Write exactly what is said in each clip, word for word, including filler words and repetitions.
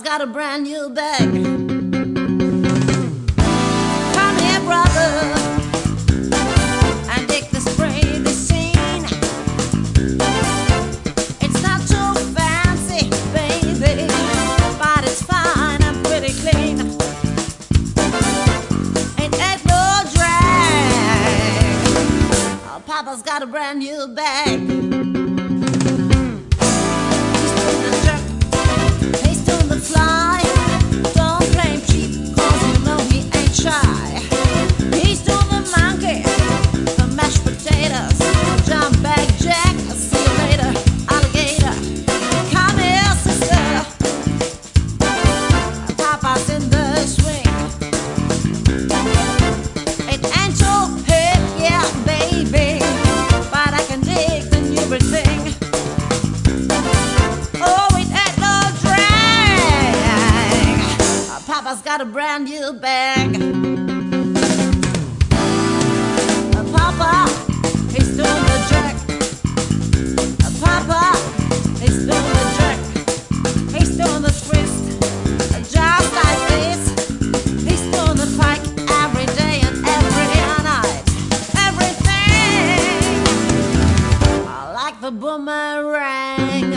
got a brand new bag. Come here, brother, and take the spray, the scene. It's not too fancy, baby, but it's fine and pretty clean. It ain't no drag. Oh, Papa's got a brand new bag. Fly. Don't play him cheap, cause you know he ain't shy. He's doing the monkey, the mashed potatoes, jump back jack, see you later, alligator. Come here, sister, Papa's in the swing. It ain't so hip, yeah, baby, but I can dig the new thing. Papa's got a brand new bag. Papa, he's doing the jerk. Papa, he's doing the jerk. He's doing the twist, just like this. He's doing the pike every day and every night. Everything, I like the boomerang.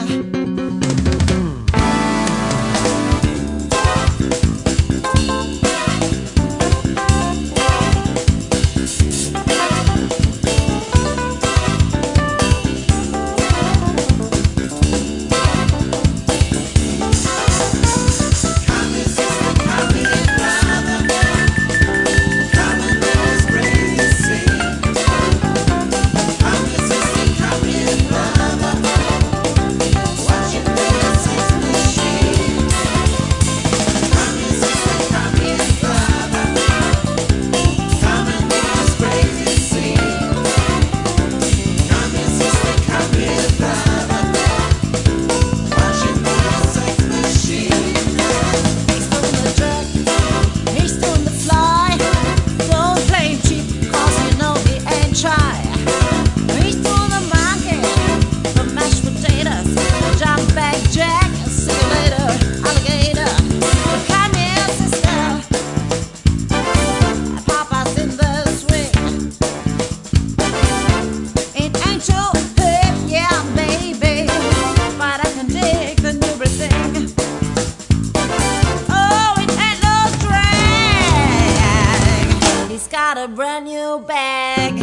Got a brand new bag.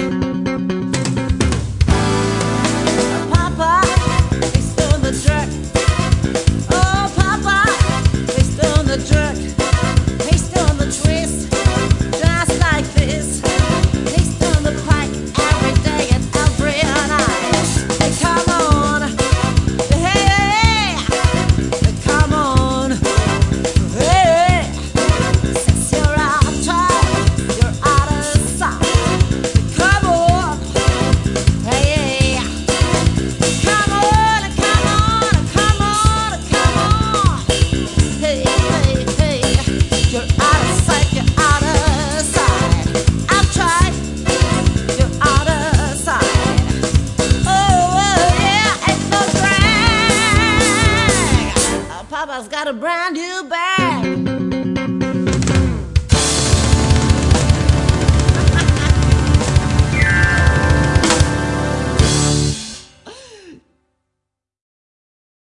Papa, he's doing the jerk. Oh, Papa, he's doing the jerk. He's doing the twist, just like this. He's doing the pike every day and every night. Hey, come on, hey, hey, come on, hey, since you're out tight, you're out of come on, hey, come on, come on, come on, come on, hey, hey, hey, you're out of sight, you're out of sight. I've tried, you're out of sight. Oh, oh yeah, ain't no drag. Papa's got a brand new bag.